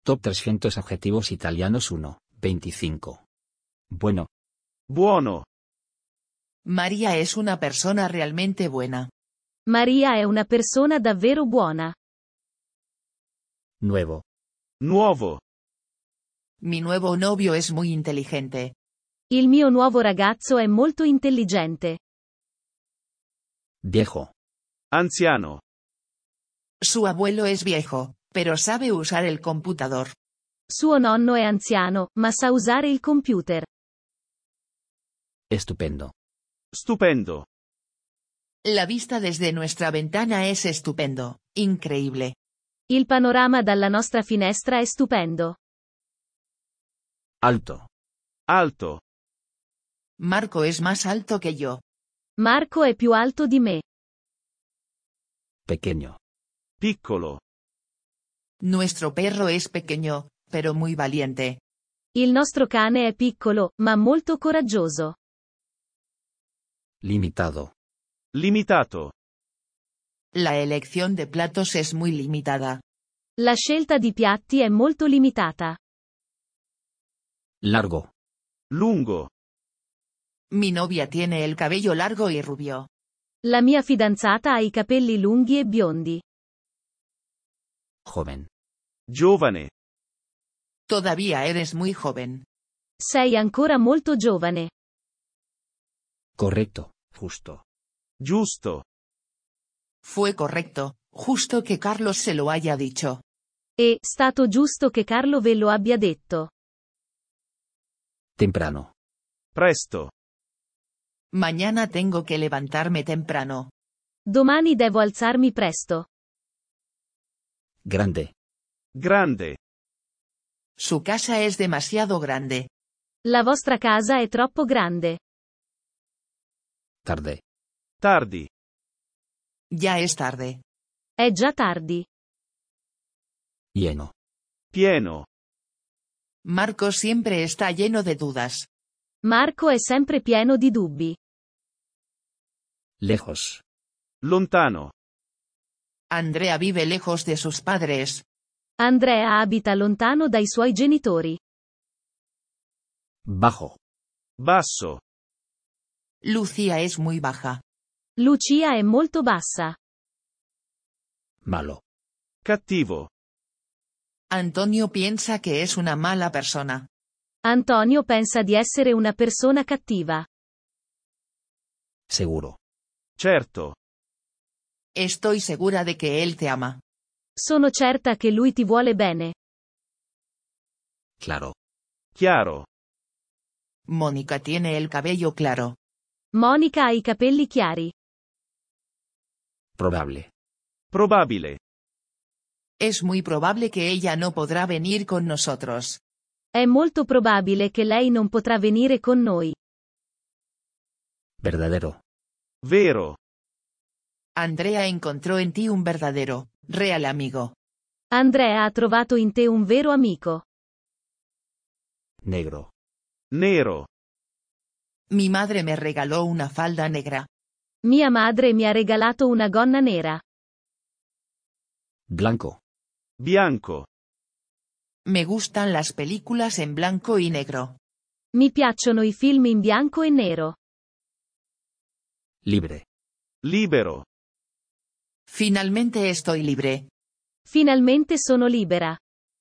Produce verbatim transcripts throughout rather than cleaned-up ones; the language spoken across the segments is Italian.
Top trescientos adjetivos italianos uno, veinticinco. Bueno. Buono. María es una persona realmente buena. Maria è una persona davvero buona. Nuevo. Nuovo. Mi nuevo novio es muy inteligente. Il mio nuovo ragazzo è molto intelligente. Viejo. Anziano. Su abuelo es viejo, pero sabe usar el computador. Suo nonno è anziano, ma sa usare il computer. Estupendo. Stupendo. La vista desde nuestra ventana es estupendo, increíble. Il panorama dalla nostra finestra è stupendo. Alto. Alto. Marco es más alto que yo. Marco è più alto di me. Pequeño. Piccolo. Nuestro perro es pequeño, pero muy valiente. Il nostro cane è piccolo, ma molto coraggioso. Limitado. Limitato. La elección de platos es muy limitada. La scelta di piatti è molto limitata. Largo. Lungo. Mi novia tiene el cabello largo y rubio. La mia fidanzata ha i capelli lunghi e biondi. Joven. Giovane. Todavía eres muy joven. Sei ancora molto giovane. Correcto. Justo. Giusto. Fue correcto, justo que Carlos se lo haya dicho. È stato giusto che Carlo ve lo abbia detto. Temprano. Presto. Mañana tengo que levantarme temprano. Domani devo alzarmi presto. Grande. Grande. Su casa es demasiado grande. La vostra casa è troppo grande. Tarde. Tardi. Ya es tarde. È già tardi. Lleno. Pieno. Marco siempre está lleno de dudas. Marco è sempre pieno di dubbi. Lejos. Lontano. Andrea vive lejos de sus padres. Andrea abita lontano dai suoi genitori. Bajo. Basso. Lucía es muy baja. Lucia è molto bassa. Malo. Cattivo. Antonio piensa que es una mala persona. Antonio pensa di essere una persona cattiva. Seguro. Certo. Estoy segura de que él te ama. Sono certa che lui ti vuole bene. Claro. Chiaro. Mónica tiene el cabello claro. Monica ha i capelli chiari. Probable. Probabile. Es muy probable que ella no podrá venir con nosotros. È molto probabile che lei non potrà venire con noi. Verdadero. Vero. Andrea encontró en ti un verdadero, real amigo. Andrea ha trovato in te un vero amico. Negro. Nero. Mi madre me regaló una falda negra. Mia madre mi ha regalato una gonna nera. Blanco. Bianco. Me gustan las películas en blanco y negro. Mi piacciono i film in bianco e nero. Libre. Libero. Finalmente estoy libre. Finalmente sono libera.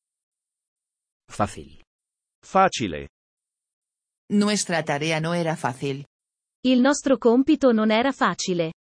Fácil. Facile. Nuestra tarea no era fácil. Il nostro compito non era facile.